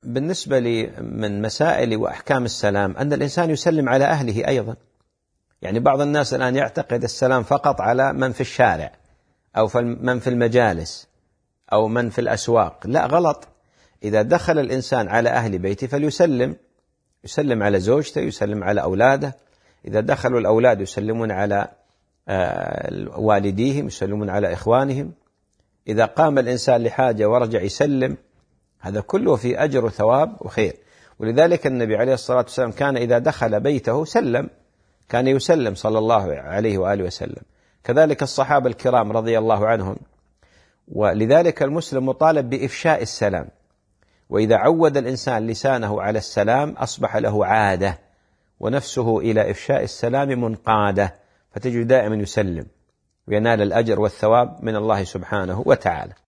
بالنسبة لي من مسائل وأحكام السلام أن الإنسان يسلم على أهله أيضا. يعني بعض الناس الآن يعتقد السلام فقط على من في الشارع أو من في المجالس أو من في الأسواق. لا، غلط. إذا دخل الإنسان على أهل بيته فليسلم، يسلم على زوجته، يسلم على أولاده. إذا دخلوا الأولاد يسلمون على والديهم، يسلمون على إخوانهم. إذا قام الإنسان لحاجة ورجع يسلم، هذا كله في أجر وثواب وخير. ولذلك النبي عليه الصلاة والسلام كان إذا دخل بيته سلم، كان يسلم صلى الله عليه وآله وسلم. كذلك الصحابة الكرام رضي الله عنهم. ولذلك المسلم مطالب بإفشاء السلام، وإذا عود الإنسان لسانه على السلام أصبح له عادة، ونفسه إلى إفشاء السلام منقادة، فتجد دائما يسلم وينال الأجر والثواب من الله سبحانه وتعالى.